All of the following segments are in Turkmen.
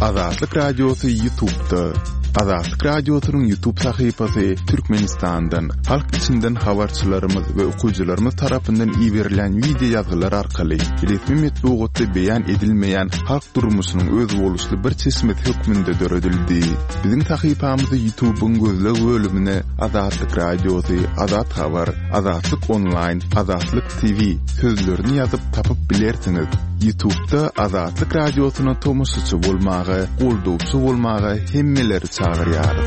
Azatlyk Radyosu YouTube'da. Azatlyk Radyosu'nun YouTube sayfasy Türkmenistan'dan, halk içinden habarçylarymyz we okuwçylarymyz tarapyndan ýiberilen video ýazgylar arkaly resmi metbuatda beýan edilmeýän halk durmuşynyň öz boluşly bir çeşmet hökmünde döredildi. Biziň sayfamyzy YouTube'un gözleg bölümine Azatlyk Radyosu, Azat Habar, Azatlyk Online, Azatlyk TV sözlerini ýazyp tapyp bilersiňiz. YouTube'da Azatlyk Radyosu'na tomusçy bolmagy, goldupçy bolmagy hemmeleri çağırýarys.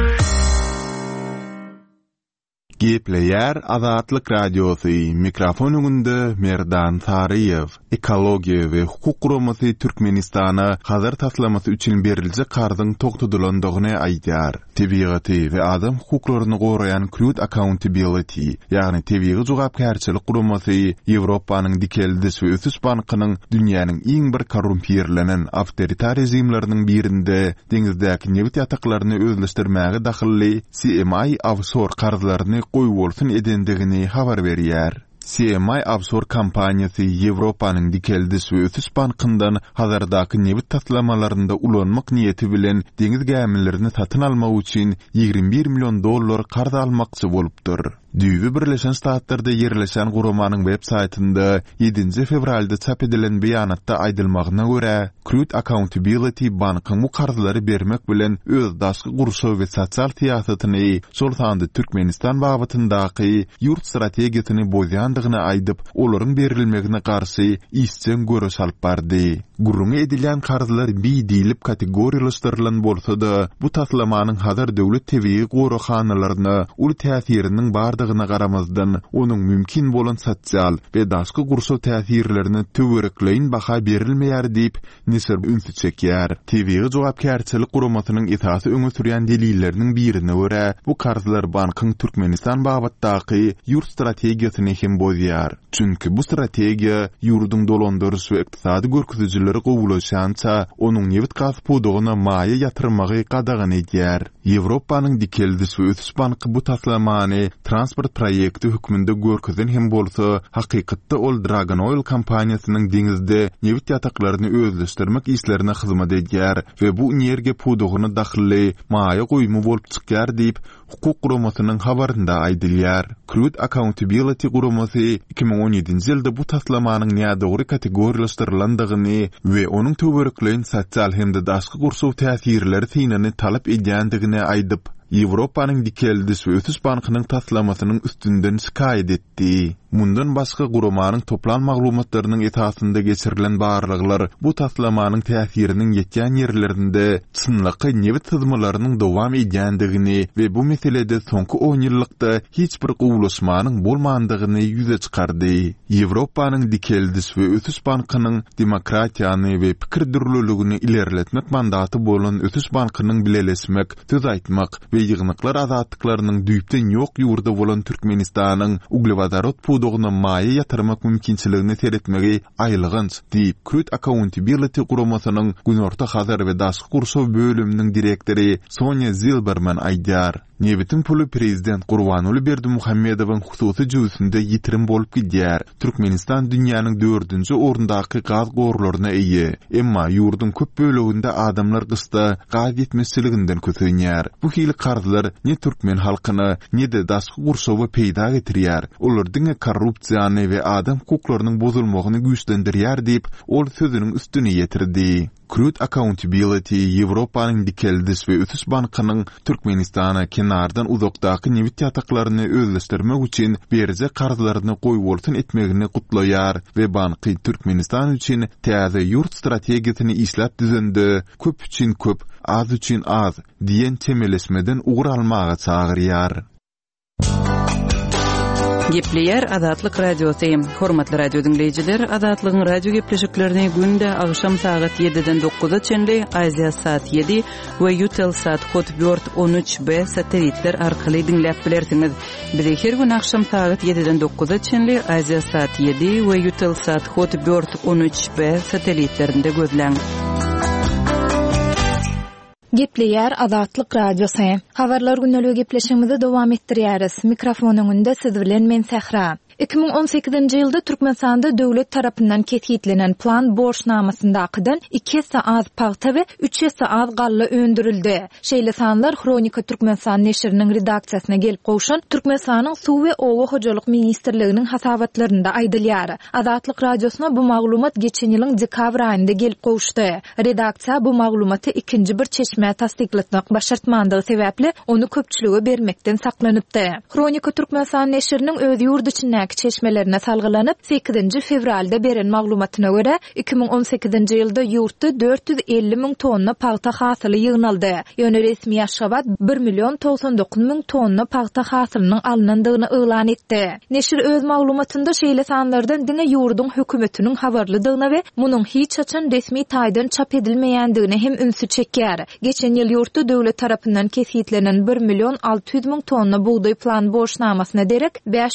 Gepleýär Azatlyk Radyosu, mikrofon öňünde Merdan Saryýew. Ekologiýa we hukuk guramasy Türkmenistana hazır taslamasy üçin berilje gardyň togtudylandygyny aýdýar. Tebigaty we adam hukuklaryny gorayan Crude Accountability, ýagny tebigy jogapkärçilik guramasy Ýewropanyň dikeldi we ösüş bankynyň dünýäniň iň bir korrumpirlenen awtoritar rejimleriniň birinde deňizdäki neft ýataklaryny özleşdirmäge dahilli CMI offshore karzlaryny goýbolsun edendigini habar berýär. CMI offshore kampaniýasy Ýewropanyň dikeldi we ösüş bankyndan hazardaky neft taslamalarynda ulanmak niýeti bilen deňiz gemlerini satyn almak üçin $21 milyon karz almakçy bolupdyr. Düýbi Birleşen Ştatlarda ýerleşen guramanyň web saytynda 7 fevralda çap edilen beýanatda aýdylmagyna görä, Crude Accountability bankyň bu karzlary bermek bilen öz daşky gurşaw we sosial siýasatyny şol sanda Türkmenistan babatyndaky ýurt strategiýasyny bozýandygyny aýdyp, olaryň berilmegine garşy isçen görüş alyp bardy. Gurrun edilen karzlar diýilip kategoriýalaşdyrylan bolsa-da, bu taslamanyň hazır döwlet tebii gorakhanalaryna uly täsiriniň bardygyna garamazdan onuň mümkin bolan sosial we daşky gurşaw täsirlerini töwerekleýin baha berilmeýär diýip Nisir ünsü çekýär. Tebii jogapkärçilik guramasynyň esasy öňe sürýän delilleriniň birine görä, bu karzlar bankyň Türkmenistan babatdaky ýurt strategiýasyny hem bozýar. Çünki bu strategiýa ýurduň dolandyrys we ykdysady görkezüjileri gowulaşança onuň neft gaz pudugyna maýa ýatyrmagy gadagan edýär. Ýewropanyň dikeldi we ösüş banky bu taslamany transport proýekti hökmünde görkezen hem bolsa, hakykatda ol Dragon Oil kompaniýasynyň deňizde neft ýataklaryny özleşdirmek işlerine hyzmat edýär we bu energiýa pudugyny dahilli maýa goýumy bolup çykýar diýip hukuk guramasynyň habarynda aýdylýar. Crude Accountability guramasy 2017-nji ýylda bu taslamanyň nädogry kategoriýalaşdyrylandygyny we onuň töwerekleýin sosial hemde daşky gurşaw täsirleri synany talap edýändigini aýdyp, Ýewropanyň dikeldi we ösüş bankynyň taslamasynyň üstünden şikaýet etdi. Mundan başga guramanyň toplan maglumatlarynyň esasynda geçirilen barlyklar bu taslamanyň täsiriniň ýetýän ýerlerinde çynlyky neft syzmalarynyň dowam edýändigini we bu meselede soňky 10 ýyllykda hiç bir gowulaşmanyň bolmandygyny ýüze çykardy. Ýewropanyň dikeldi we ösüş bankynyň demokratiýany we pikir dürlüligini ilerletmek mandaty bolan ösüş bankynyň bilelesmek, söz aýtmak we ýygnyklar azatlyklarynyň düýpden ýok ýurda bolan Türkmenistanyň uglevodorat pudugyna maýa ýatyrmak mümkinçiligini seretmegi aýlygynç diýip Crude Accountability guramasynyň Günorta Hazar we daşky gurşaw bölüminiň direktori Sonya Zilberman aýdýar. Nebitin pulu prezident Gurbanuly Berdimuhammedowyň hususy jüýsünde ýitirim bolup gidýär. Türkmenistan dünýäniň 4-nji orundaky gaz gorlaryna eýe. Emma ýurdun köp böleginde adamlar gysda gaz ýetmezçiliginden kötünýär. Bu hili karzlar ne Türkmen halkyny, ne de daşky gurşawy peýda getirýär. Olardyň korrupsiýany we adam hukuklarynyň bozulmagyny güýçlendirýär diýip ol sözüniň üstüne ýetirdi. Crude Accountability Ýewropanyň dikeldi we ösüş bankynyň Türkmenistana kenardan uzakdaky neft ýataklaryny özleşdirmek üçin berje karzlaryny goýbolsun etmegini gutlaýar we banky Türkmenistan üçin täze ýurt strategiýasyny islat düzende köp üçin köp, az üçin az diýen temellesmeden ugur almaga çagyrýar. Gepleýär Azatlyk Radiosu. Hormatly radio dinleýijiler, Azatlygyň radio gepleşiklerini günde agşam saat 7-den 9-a çenli Aziya saat 7 we Eutelsat Hotbird 13B satelitler arkaly dinläp bilersiňiz. Bizi her gün agşam saat 7-den 9-a çenli Aziya saat 7 we Eutelsat Hotbird 13B satelitlerinde gözläň. Gepleýär Azatlyk Radiosu. Habarlar günnälik gepleşigimizi dowam etdirýäris. Mikrofon öňünde siz bilen men Sehra. 2018-nji ýylda Türkmenistanda döwlet tarapyndan keşitlenen plan borçnamasyndakydan 2 hissa az paýta we 3 hissa az galla öndürildi. Şeýle sanlar Kronika Türkmenistan neşriniň redaksiýasyna gelip goşan Türkmenistanyň Suw we Owa hojalyk ministrliginiň hasabatlarynda aýdylýar. Azatlyk radiosuna bu maglumat geçen ýylyň dekabr aýynda gelip goşdy. Redaksiýa bu maglumaty ikinji bir çeşme tasdiklatmak başartmandygy sebäpli onu köpçülüge bermekden saklanypdy. Kronika Türkmenistan neşriniň öz ýurdu içindäki çeşmelerine salgylanyp 8 fevralda beren maglumatyna görä 2018-nji ýylda ýurtda 450 000 tonna paýta hasyly ýygnaldy. Ýöne resmi Aşgabat 1.099 000 tonna paýta hasylynyň alınandygyny elan etdi. Neşir öz maglumatynda şeýle sanlardan diňe ýurdun hökümetiniň habarlydygyna we munyň hiç açan resmi taýdan çap edilmeýändigine hem ünsü çekýär. Geçen ýyl ýurtda döwlet tarapyndan keşitlenen 1.600 000 tonna buğday plan borçnamasyna derek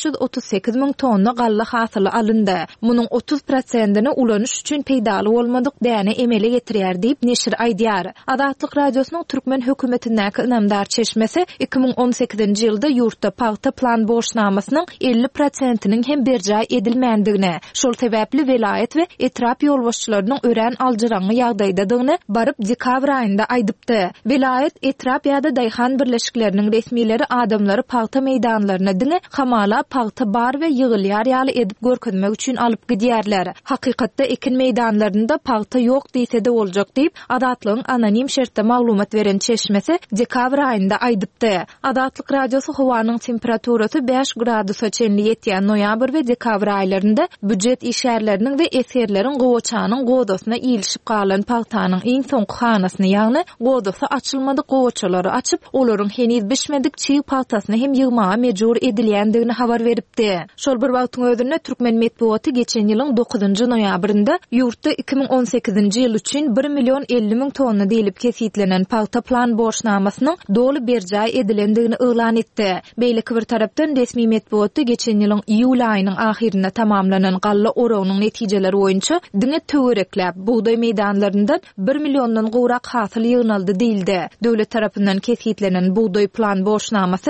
538 000 tonna galla hasyly alyndy. Munyň 30%-ini ulanyş üçin peýdaly bolmadyk däne emele getirýär diýip neşir aýdýar. Azatlyk radiosynyň türkmen hökümetindäki ynamdar çeşmesi 2018-nji ýylda ýurtda paýta plan borçnamasynyň 50%-iniň hem berjä edilmändigine, şol sebäpli welayet we etrap ýolbaşçylarynyň ören aljyraňy ýagdaýdadygyny baryp dekabr aýynda aýdypdy. Welayet, etrap ýa-da daýhan birleşikleriniň resmileri adamlary paýta meýdanlaryna diňe hamala paýta bar we ýygylýar ýaly edip görkezmek üçin alyp gidýärler. Hakykatda ekin meýdanlarynda paýta ýok diýse-de boljak diýip Azatlygyň anonim şertde maglumat beren çeşmesi dekabr aýynda aýdypdy. Azatlyk radiosy howanyň temperaturasy 5 gradusa çenli ýetýän noýabr we dekabr aýlarynda büdjet işgärleriniň we eserleriň gowaçanyň godasyna iýilişip galan paýtanyň iň soňky hanasyny ýagny godasy açylmady gowaçalary açyp olaryň heniz bişmedik çiý paýtasyny hem ýygmaga mejbur edilýändigini habar beripdi. Şol bir wagtyň özünde türkmen medeniýeti geçen ýylyň 9-njy noýabrynda ýurtda 2018-nji ýyl üçin 1.050 000 tonna diýilip keşitlenen paýta plan borçnamasynyň doly berjä edilendigini elan etdi. Beýleki bir tarapdan resmi medeniýeti geçen ýylyň iýul aýynyň ahirinde tamamlanan galla oragynyň netijeleri boýunça diňe töwereklep buğday meýdanlaryndan 1 milliondan gowrak hasyl ýygnaldy diýildi. Döwlet tarapyndan keşitlenen buğday plan borçnamasy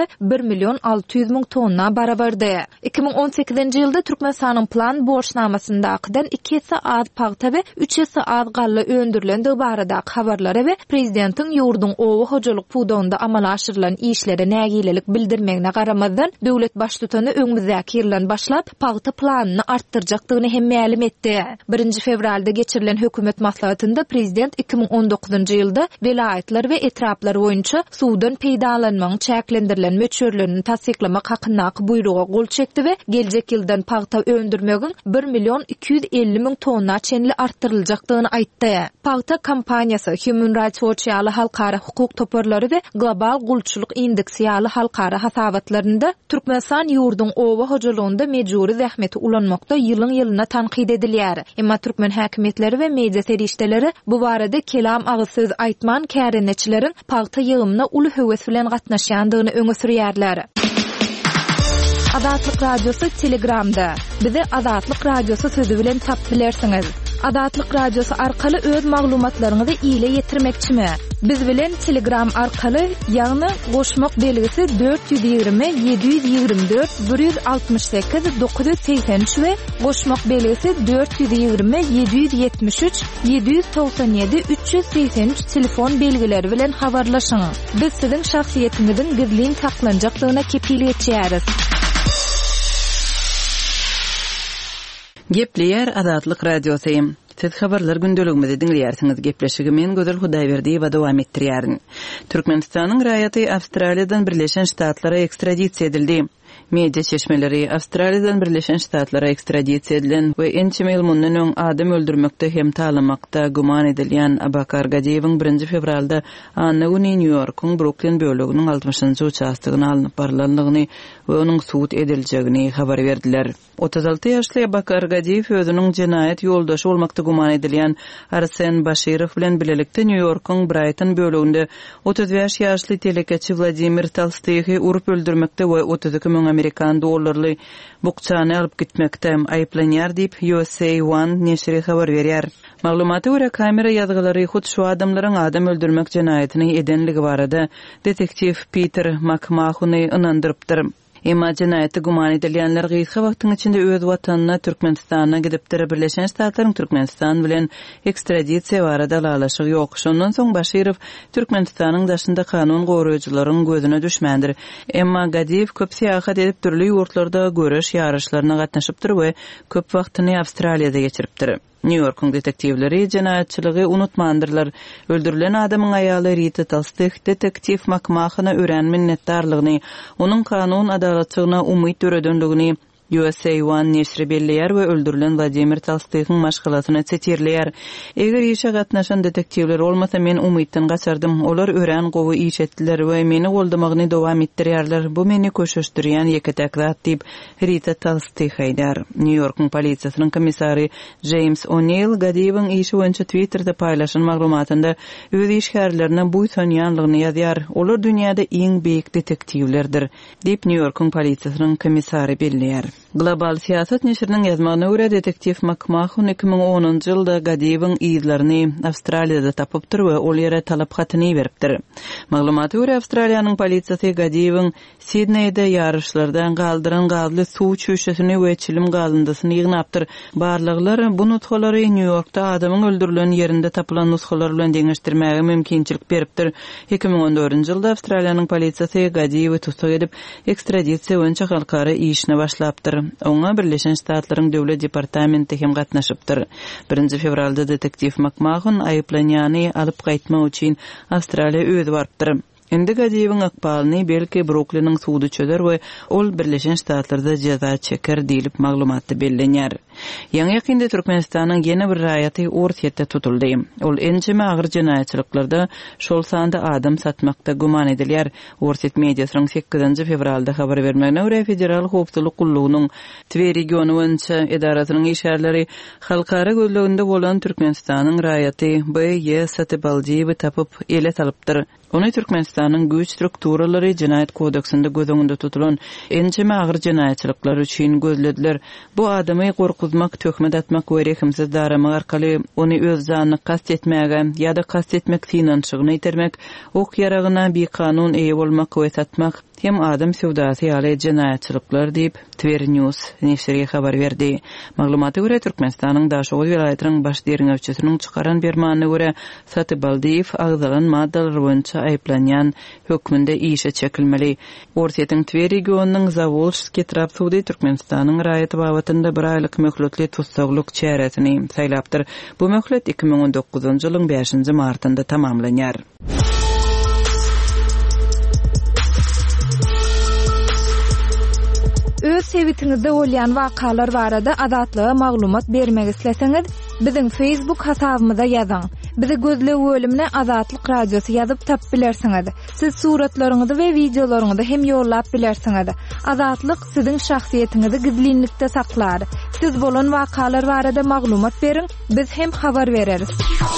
1.600 000 tonna barabardy. 2018-nji ýylda Türkmenistanyň plan borçnamasyndakydan 2 hissa az paýta we 3 hissa az galla öndürilendigi baradaky habarlary we prezidentiň ýurdun owa hojalyk puwdawynda amala aşyrylan işlere nägilelik bildirmegine garamazdan döwlet başlygyny öňümüzdäki ýyldan başlap paýta planyny artdyrjakdygyny hem ma'lum etdi. 1 fevralda geçirilen hökümet maslahatynda prezident 2019-njy ýylda welayetler we etraplar boýunça suwdan peýdalanmagyň çäklendirilen möçürlerini tasdiklamak hakyndaky buýruga gol çekdi we geljek ýyldan paýta öndürmegiň 1.250 000 tonna çenli artdyryljakdygyny aýtdy. Paýta kampaniýasy Human Rights Watch ýaly halkara hukuk toparlary we Global Gulçuluk Indeksi ýaly halkara hasabatlarynda Türkmenistan ýurdun owa hojalygynda mejburi zähmeti ulanmakda ýylyň-ýylyna tanqid edilýär. Emma türkmen häkimetleri we media serişdeleri bu barada kelam agysyz aýtman kärenetçileriň paýta ýygymyna uly höwes bilen gatnaşýandygyny öňe sürýärler. Azatlyk radiosu Telegramda. Bizi Azatlyk radiosu sözü bilen tap bilersiňiz. Azatlyk radiosu arkaly öz maglumatlaryňyzy ýyle ýetirmekçimi? Biz bilen Telegram arkaly ýagny goşmak belgisi 420 724 168 983 we goşmak belgisi 420 773 797 383 telefon belgileri bilen habarlaşyň. Biz siziň şahsiýetiňizin gizlin saklanjakdygyna kepillik etýäris. Gepleýär Azatlyk radiosy. Siz habarlar gündeligimizde dinleýärsiňiz. Gepleşigimi Gözel Hudaýberdiýewa dowam etdirýärin. Türkmenistanyň raýaty Awstraliýadan Birleşen Ştatlara ekstradisiýa edildi. Media çeşmeleri Awstraliýadan Birleşen Ştatlara ekstradisiýa edilen we ençe mundan öň adam öldürmekde hem talamakda guman edilýän Abakar Gajeýewiň 1 fevralda New Yorkyň Brooklyn böleginiň 60-njy uçastygyna alınıp barlandygyny we onuň suwut ediljegini habar berdiler. 36 ýaşly Abakar Gajeýew özüniň jenaýat ýoldaşy bolmakda guman edilýän Arsen Bashirow bilen bilelikde New Yorkyň Brighton böleginde 35 ýaşly telekeçi Vladimir Tolstoýy urup öldürmekde we 32 000 Amerikan dollarly bukçany alyp gitmekde aýplanýar diýip USA One neşri habar berýär. Maglumaty görä kamera ýazgylary hut şu adamlaryň adam öldürmek jenaýatyny edenligi barada detektiv Peter McMahony ynandyrypdyr. Emma cinayeti guman edilenler gysga wagtyň içinde öz watanyna Türkmenistana gidipdir. Birleşen Ştatlaryň Türkmenistan bilen ekstradisiýa barada alaşygy ýok. Şondan soň Başyrov Türkmenistanyň daşynda kanun goraýjylaryň gözüne düşmändir. Emma Gadiyev köp seýahat edip türli ýurtlarda göreş ýarışlaryna gatnaşypdyr we köp wagtyny Awstraliýada geçiripdir. New York'un detektivleri cinayetçiliği unutmandırlar. Öldürülen adamın ayalı Rita Talstih detektiv makmahına ören minnettarlığını, onun kanun adalatçılığına umut öredönlüğünü USA One neşri belleýär we öldürülen Vladimir Talstoy'un maşgalatyny çetirleýär. Eger işe gatnaşan detektivler olmasa men umytdan gaçardım. Olar ören gowy iş etdiler we meni goldamagyny dowam etdirýärler. Bu meni köşeşdirýän ýeketek zat diýip Rita Talstoy haýdar. New York'un polisiýasynyň komissary James O'Neill Gadiyewiň işi boýunça Twitter'da paýlaşan maglumatynda öz işgärlerine buýsanýanlygyny ýazýar. Olar dünýäde iň beýik detektivlerdir diýip New York'un polisiýasynyň komissary belleýär. Global Siyasat neşriniň ýazmagyna görä detektiv McMahon 2010-njy ýylda Gadiyewiň ýyzlaryny Awstraliýada tapypdyr we ol ýere talap hatyny beripdir. Maglumata görä Awstraliýanyň polisiýasy Gadiyewiň Sydney'de ýarışlardan galdyran gazly suw çüşesini we çilim gazyndasyny ýygnapdyr. Barlyklar bu nutgalary New York'ta adamyň öldürilen ýerinde tapylan nusgalar bilen deňeşdirmäge mümkinçilik beripdir. 2014-njy ýylda Awstraliýanyň polisiýasy Gadiyewi tutsak edip ekstradisiýa boýunça halkara işine başlapdyr. Oňa Birleşen Ştatlaryň döwlet departamenti hem gatnaşypdyr. 1 fevralda detektiv McMahon aýyplanýany alyp gaýtmak üçin Awstraliýa öýde baripdyr. Endi Gadiyewiň akbalyny belki Brooklyn'yň suwdy çözer we ol Birleşen Ştatlarda jaza çeker diýilip maglumatda bellenýär. Ýa-ni ýakynda Türkmenistanyň ýene bir raýaty ortýetde tutuldy. Ol enjime agyr jinaýatçylyklarda şol sanda adam satmakda guman edilýär. Ortyet mediasynyň 8 fevralda habar bermegine görä Federal Howpsuzlyk Gullugynyň Twer regiony boýunça edarasynyň işgärleri halkara gözleginde bolan Türkmenistanyň raýaty B.Y. Satybaldiýewi tapyp ele talypdyr. Ony Türkmenistanyň güýç strukturalary Jinayet kodeksinde gözüňde tutulan enjime agyr jinaýatçylyklar üçin gözlediler. Bu adamy gorkuzmak, töhmet atmak we rehimsiz daramak arkaly ony öz janyny kast etmäge ýa-da kast etmek finansygyny ýitermek, ok ýaragyna bir kanun eýe bolmak we satmak hem adam sewdasy ýaly jinaýatçylyklar diýip Twer News neşri habar berdi. Maglumata görä Türkmenistanyň Daşoğuz vilayatynyň baş derňewçisiniň çykaran bermanyna görä Satybaldiýew agzalan maddalar boýunça aýplanýan hökmünde işe çekilmeli. Ortyetiň Twer regionunyň Zavolşski Trabsudy Türkmenistanyň raýaty babatynda bir aýlyk möhletli tutsaglyk çäresini saýlapdyr. Bu möhlet 2019-njy ýylyň 5-nji martynda tamamlanýar. Öz sevitiňizde bolýan wakalar barada adatlyga maglumat bermek isleseňiz, biziň Facebook hasabymyza ýazyň. Bizi gözle bölümine Azatlyk Radiosu ýazyp tap bilersiňiz. Siz suratlaryňyzy we videolaryňyzy hem ýollap bilersiňiz. Azatlyk siziň şahsiýetiniňizi gizlinlikde saklar. Siz bolan wakalar barada maglumat beriň, biz hem habar bereriz.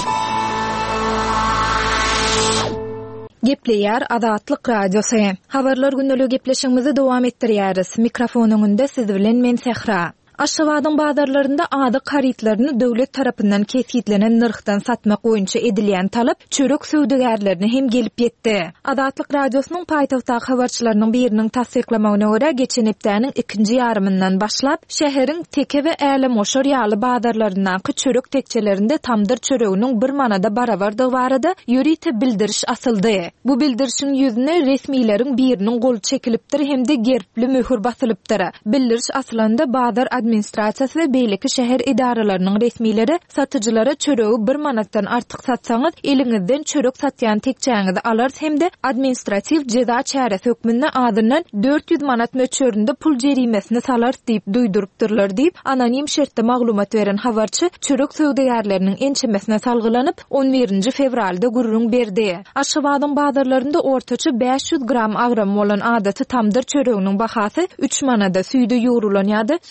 Gepleýär Azatlyk Radiosu. Habarlar gündälik gepleşigimizi dowam etdirýäris. Mikrofon öňünde siz bilen men Sehra. Aşgabatyň bazarlarynda ady karytlaryny döwlet tarapyndan kesgitlenen narhdan satmak boýunça edilýän talap çörek söwdegärlerine hem gelip ýetdi. Azatlyk Radiosynyň paýtagtdaky habarçylarynyň biriniň tasdiklamagyna görä geçen hepdäniň 2-nji ýarymyndan başlap şäheriň Teke we Äle Moşor ýaly bazarlaryndaky çörek tekçelerinde tamdyr çöreginiň 1 manada barabardygy barada ýörite bildiriş asyldy. Bu bildirişiň ýüzüne resmiýleriň biriniň golu çekilipdir hem de gerpli möhür basylypdyr. Bildiriş asylanda bazar administrasiýasy we beýleki şäher idaralarynyň resmiýleri satyjylara çöregi 1 manatdan artyk satsaňyz eliňizden çörek satýan tekçäňizi alarys hem de administrativ jeza çäresi hökmünde adyndan 400 manat möçöründe pul jerimesini salarys diýip duýdurupdyrlar diýip anonim şertde maglumat beren habarçy çörek söwdegärleriniň ençemesine salgylanyp 11 fevralda gurrun berdi. Aşgabatyň bazarlarynda ortaça 500 gram agram bolan adaty tamdyr çöreginiň bahasy 3 manada süýde ýurulan ýa-da süýtli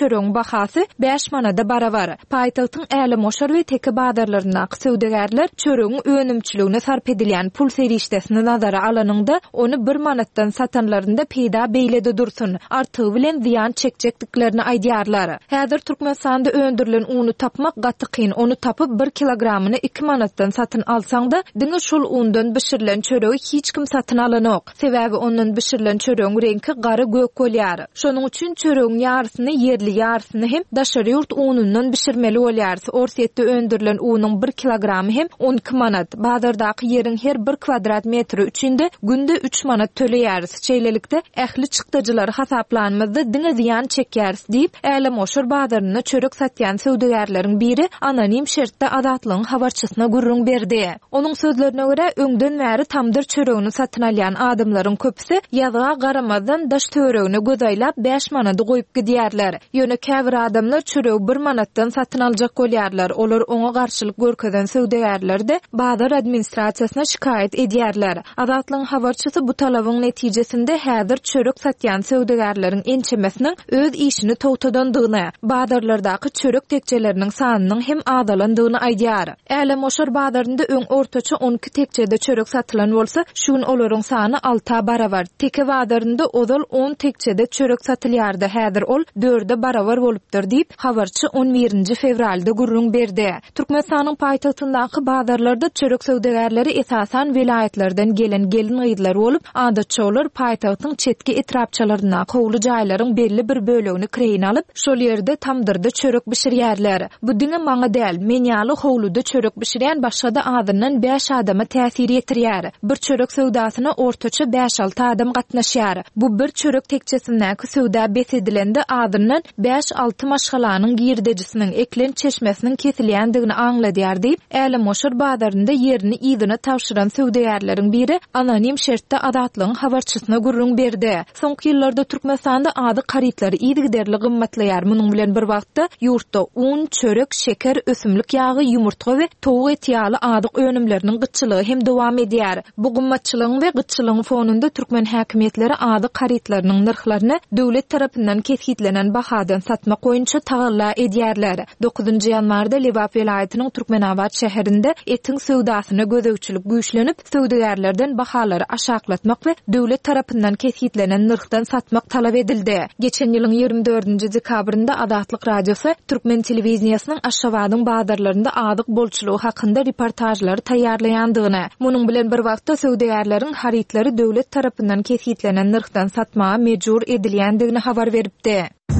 çörüň bahasy 5 manada barabar. Paýtagtyň Äli Moşar we teki badarlaryna söwdegärler çörüň önümçiligine sarp edilen pul serişdesini nazara alanyňda onu 1 manatdan satanlarynda peýda beýlede dursun. Artygy bilen ziýan çekjekdiklerini aýdýarlar. Häzir Türkmenistanda öndürilen uny tapmak gaty kyn. Onu tapyp 1 kilogramyny 2 manatdan satyn alsaň-da, diňe şol undan bişirilen çöregi hiç kim satyn alanok. Sebäbi ondan bişirilen çöregiň rengi gary gök bolýar. Şonuň üçin çöregiň ýarysyny yerli ýarysyny hem daşary ýurt unundan bişirmeli bolýar. Orsiýetde öndürilen unyň 1 kilogramy hem 12 manat. Bazardaky ýeriň her 1 kvadrat metri üçinde günde 3 manat töleýär. Çeýlelikde ähli çykdyjylar hasaplanmazda diňe ziýan çekýär diýip Äli Moşar bazaryna çörek satýan söwdegärleriň biri anonim şertde adatlygyň habarçysyna gurrun berdi. Onuň sözlerine görä öňden bäri tamdyr çöregini satyn alýan adamlaryň köpüsi ýazyga garamazdan daş töregini gözaýlap 5 manada goýup gidýärler. Ýöne käbir adamlar çöregi 1 manatdan satyn aljak bolýarlar. Olar oňa garşylyk görkezen söwdegärler-de bazar administrasiýasyna şikayet edýärler. Adatlygyň habarçysy bu talabyň netijesinde häzir çörek satýan söwdegärleriň ençemesiniň öz işini towtadandygyny, bazarlardaky çörek tekçeleriniň sanynyň hem azalandygyny aýdýar. Äli Moşar bazarynda öň ortaça 12 tekçede çörek satylan bolsa, şuň olaryň sany 6 barabar. Teke bazarynda ozal 10 tekçede çörek satylýardy. Häzir ol 4 barabar bolupdyr diýip habarçy 11 fevralda gurrun berdi. Türkmenistanyň paýtagtyndaky bazarlarda çörek söwdegärleri esasan vilayetlerden gelen gelin gyýdylar bolup, adatça olar paýtagtyň çetki etrapçalaryna kowly jaýlaryň belli bir bölegini kireyin alyp, şol ýerde tamdyrda çörek bişirýärler. Bu diňe maňa däl, men ýaly howluda çörek bişirýän başga da adamdan 5 adama täsir ýetirýär. Bir çörek söwdasyna ortaça 5-6 adam gatnaşýar. Bu bir çörek tekçesindäki söwda besedilende adamdan 5-6 maşgalanyň girdejisiniň eklen çeşmesiniň kesilýändigini aňladýar diýip Äli Moşar bazarynda ýerini ýygyna tawşyran söwdegärleriň biri anonim şertde adatlygyň habarçysyna gurrun berdi. Soňky ýyllarda Türkmenistanda ady karytlary ýygyderli gymmatlaýar. Munyň bilen bir wagtda ýurtda un, çörek, şeker, ösümlik ýagy, ýumurtga we towuk eti ýaly adyk önümleriniň gyçylygy hem dowam edýär. Bu gymmatçylygyň we gyçylygyň fonunda türkmen häkimetleri ady karytlarynyň narhlaryny döwlet tarapyndan keshitlenen bahadan satmak goýunça tagalla edýärler. 9 ýanwarda Lebap vilayatynyň Türkmenabad şäherinde etiň söwdasyna gözegçilik güýçlenip, söwdegärlerden bahalary aşaklatmak we döwlet tarapyndan keshitlenen narhdan satmak talap edildi. Geçen ýylyň 24 dekabrynda Adatlyk radiosu Türkmen telewiziýasynyň Aşgabatyň bazarlarynda adyk bolçulugy hakynda reportajlary taýýarlaýandygyny, munyň bilen bir wagtda söwdegärleriň harytlary döwlet tarapyndan keshitlenen narhdan satmaga mejbur edilýändigini habar beripdi.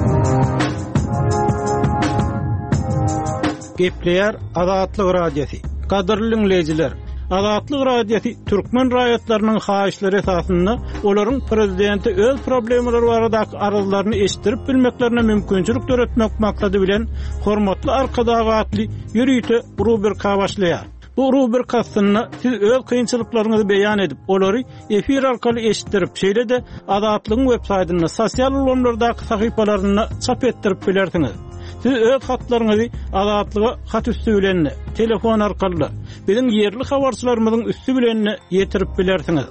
Gepleýär Adatlyk radiosu. Gadyrly dinleýijiler, Adatlyk radiosu türkmen raýatlarynyň haýyşlary esasynda olaryň prezidenti öz problemleri baradaky arzularyny eşitdirip bilmeklerine mümkinçilik töretmek maksady bilen hormatly arkadagatly ýürüýte rubrika başlaýar. Bu rubrikasyny siz öz kynçylyklaryňyzy beýan edip, olary efir arkaly eşitdirip, şeýle-de Adatlygyň web-saýtyna, sosial ulanlardaky sahypalaryna çap etdirip bilersiňiz. Siz öz hatlaryňyzy Adatlyga hat üstü bilen, telefon arkaly, bizim yerli habarçylarymyzyň üstü bilen ýetirip bilersiňiz.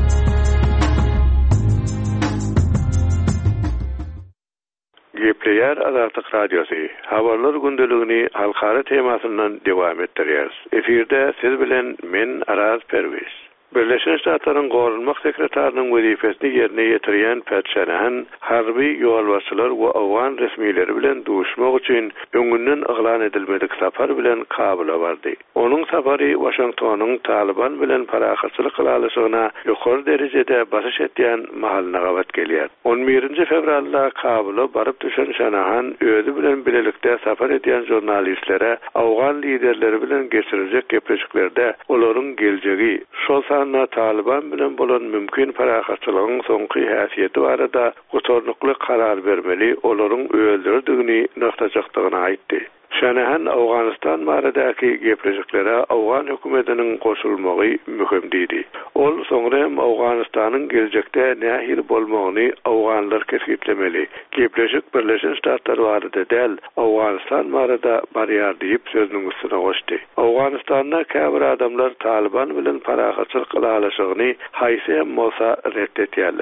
Gepleýär Adatlyk radiosu. Habarlar gündeligini halkara temasyndan dowam etdirýär. Efirde siz bilen men Araz Perwez. Birleşen Ştatlaryň Gorulmak Sekretarlygynyň wezifesini ýerine ýetirýän Pätşanahan harby ýolbaşçylar we awgan resmiýetleri bilen duşmak üçin öňünden yglan edilmedik sapar bilen Kabula bardy. Onuň sapary Washingtonyň Taliban bilen parahatçylyk kılalyşygyna ýokary derejede basyş etýän mahalyna gawat gelýär. 11 fevralda Kabula baryp düşen Şanahan özü bilen bilelikde sapar etýän jurnalistlere awgan liderleri bilen geçirecek gepleşiklerde olaryň geljegi şol Taliban bilen bolan mümkin parahatçylygyň soňky häsiýeti barada gotorlukly karar bermeli, olaryň öldürdigini noktajakdygyny aýtdy. Şanahan Awganistan baradaky gepleşiklere awgan hökümetiniň goşulmagy mühim diýdi. Ol soňra hem Awganistanyň geljekde nähir bolmagyny awganlar kesgitlemeli. Gepleşik Birleşen Ştatlar barada däl, Awganistan barada barýar diýip sözüniň üstüne goşdy. Awganistanda käbir adamlar Taliban bilen parahatçylyk kılalyşygyny haýsy hem bolsa reddetýärler.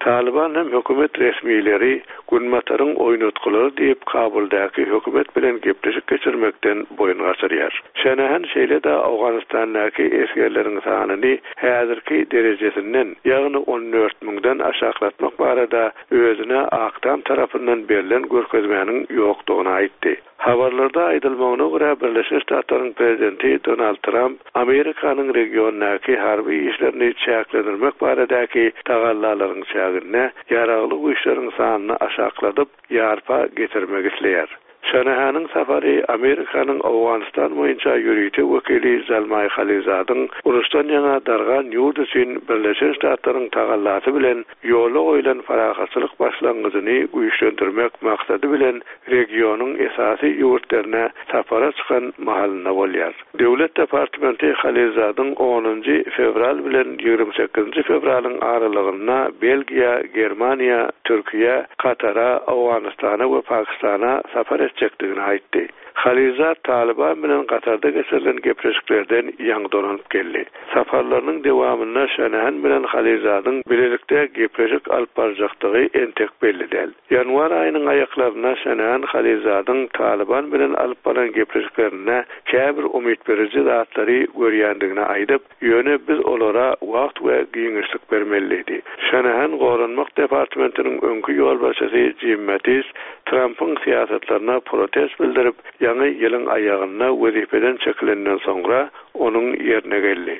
Taliban hem hökümet resmileri Günmatarın oynatgylary diýip Kabuldaky hökümet bilen gepleşip geçirmekden boyun gaçyrýar. Şenehan şeýle de Awganystandaky esgerleriň sanyny häzirki derejesinden, ýagny 14.000-den aşaklatmak barada özüne Aktam tarapyndan berilen görkezmeniň ýokdugyny aýtdy. Habarlarda aýdylmagyna görä Birleşik Ştatlaryň prezidenti Donald Trump Amerikanyň regiondaky harby işlerini çäklendirmek baradaky tagallalaryň çägine ýaragly güýçleriň sanyny aşakladyp ýarpa getirmek isleýär. Şanahanın safari Amerikanyň Awganistan boýunça ýürüýte wekili Zalmay Khalizadyň urusdan ýana dargan ýurt üçin Birleşik Ştatlaryň tagallasy bilen ýola goýulan farahatçylyk başlangyjyny güýçlendirmek maksady bilen regionyň esasy ýurtlaryna safara çykan mahalyna bolýar. Döwlet departamenti Khalizadyň 10 fevral bilen 28 fevralyň aralygyna Belgiya, Germaniya, Türkiýe, Katara, Awganistana we Pakistana safar çekdigini aýtdy. Khaliza Taliban bilen Katarda geçirilen gepleşiklerden ýaňy donanyp geldi. Safarlarynyň dewamyna Şanahan bilen Khalizadyň bilelikde gepleşik alyp barjakdygy entek belli däl. Ýanwar aýynyň aýaklaryna Şanahan Khalizadyň Taliban bilen alyp baran gepleşiklerine käbir umyt beriji zatlary görýändigini aýdyp, ýöne biz olara wagt we giňişlik bermeliydi. Şanahan Goranmak departamentiniň öňkü ýol başçysy Jim Mattis Trump'ın siýasatlaryna protest bildirip, ýa-ni ýylyň aýagyna wezifeden çekilenden soňra onuň ýerine geldi.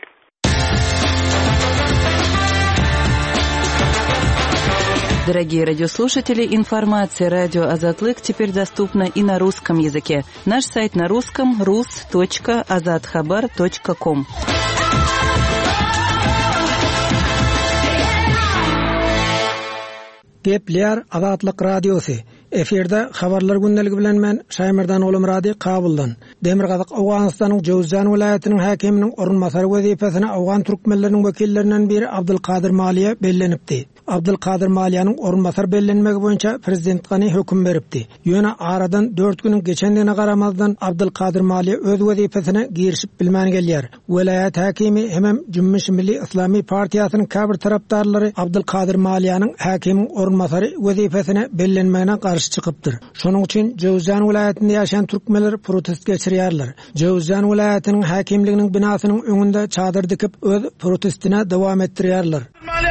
Дорогие радиослушатели, информация «Радио Азатлык» теперь доступна и на русском языке. Наш сайт на русском – rus.azadkhabar.com. Gepler Azatlyk Radiosu. Eferde habarlar gündəligi bilen men Şaýmyrdan oğlum Radi Kabuldan. Demirgazyk Awganystanyň Jowzjan welaýatynyň häkiminiň orunmasary wezifesine Awgan türkmenleriniň wekillerinden biri Abdulkadir Maliýe bellenipdi. Abdulkadir Maliýanyň orunmasary bellenmegi boýunça prezident gany höküm beripdi. Ýöne aradan 4 güniň geçendigine garamazdan Abdulkadir Maliýe öz wezifesine girişip bilmän gelýär. Welaýat häkimi hemem Jümmiş Milli Islamy Partiýasynyň käbir tarapdarlary Abdulkadir Maliýanyň häkimiň orunmasary wezifesine bellenmegine çıkıptır. Şonuň üçin Jowzjan welaýatynda ýaşaýan türkmenler protest geçirýärler. Jowzjan welaýatynyň häkimliginiň binasynyň öňünde çadyr dikip öz protestine dowam etdirýärler.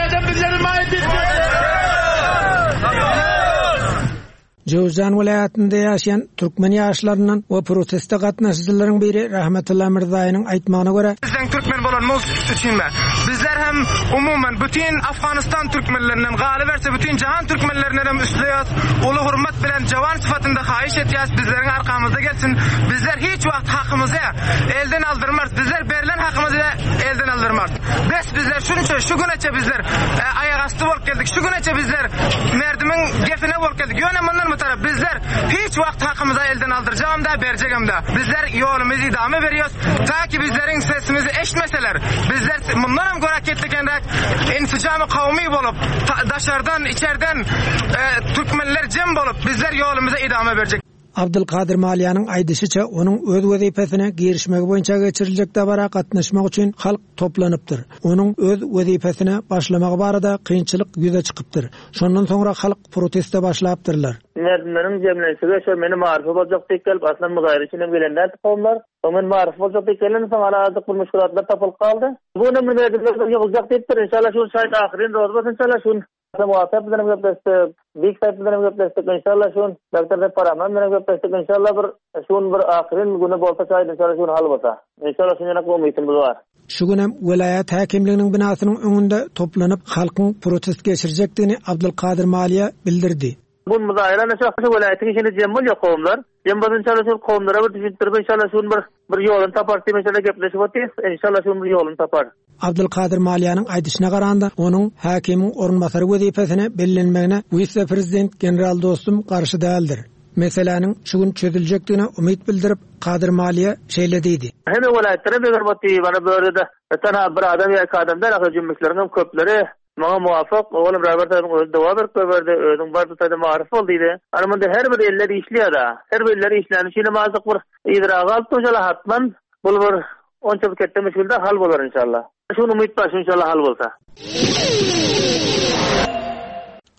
Jowzjan welaýatynda ýaşaýan türkmen ýaşlarynyň we protestde gatnaşyjylaryň biri Rahmetullah Mirzaýynyň aýtmagyna görä, bizden türkmen bolanmaz üçinme. Bizler hem umumen bütün Afganistan türkmenlerinden galy berse bütün jahan türkmenlerinden hem üstleýät. Ulu hurmat bilen jawan syfatynda haýyş etýäs, bizleriň arkamyzda gelsin. Bizler hiç wagt hakymyzy elden aldyrmaz. Bizler berilen hakymyzy elden aldyrmaz. Bizler şunça şu güneçe bizler aýak asty bolup geldik. Şu güneçe bizler merdimiň gefine bolup geldik. Ýöne mundan bizler hiç wagt hakymyzy elden aldyrjam da berjegem da. Bizler ýolumuzy idame berýäs. Taky bizleriň sesimizi eşitmeseler, bizler mundan hem görak etdikenrek insijamy kawmy bolup, daşardan, içerden türkmenler jem bolup bizler ýolumuza idame berjek. Abdulkadir Maliýanyň aýdyşyça onuň öz wezifesine girişmegi boýunça geçiriljek dabara gatnaşmak üçin halk toplanypdyr. Onuň öz wezifesine başlamagy barada kynçylyk ýüze çykypdyr. Şondan soňra halk proteste başlapdyrlar. Merdinleriň jemlenşigi şo meni marif boljak diýip gelip aslan muzaýir içine gelenler toplar. Omen marif boljak diýip gelen soň arazyk bir müşkilatlar tapylyp kaldy. Bu näme merdinler ýoljak diýipdir. Inşallah şu şaýda ahyryň roz bolsun inşallah şu. Muhatap bilen gepleşdik, big sayt bilen gepleşdik inşallah şun doktorda paraman bilen gepleşdik inşallah şun bir ahyryň güni bolsa şaýda inşallah şun hal bolsa. İnşallah şuňa umytymyz bar. Şu günem welaýat häkimliginiň binasynyň öňünde toplanyp halkyň protest geçirjekdigini Abdulkadir Maliýe bildirdi. Bu muzaýirany şahsy welaýatyň içinde jem bolýar kowmlar. Jem bolýan inşallah şol kowmlara bir düşündirip inşallah şun bir ýolun tapar diýip inşallah gepleşip otyrys. İnşallah şun bir ýolun tapar. Abdulkadir Maliýanyň aýdyşyna garanda onuň häkimiň orunmasary wezifesine bellenmegine vice prezident general dostum garşy däldir. Meselanyň şu gün çözüljekdigine umyt bildirip Kadir Maliýe şeýle diýdi. Heme welaýatlere begermeti bana börede tana bir adam ýa-da adamlar jümüşleriň köpleri maňa muwafaq oglum rabartaň dowam berdi, özüň barda taýda marif boldy. Ana munda her bir elleri işleýär. Her bir elleri işlenişine mazyk bir idraga alyp tojala hatman bul bir onça bir ketde meşgulda hal bolar inşallah. Şunu umyt baş inşallah hal bolsa.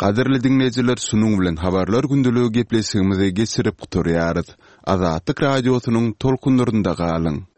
Qadirli dinleyijiler, şunuň bilen habarlar gündüligi gepleşigimizi geçirip guturýarys. Azatlyk radiosynyň tolkunlarynda galyň.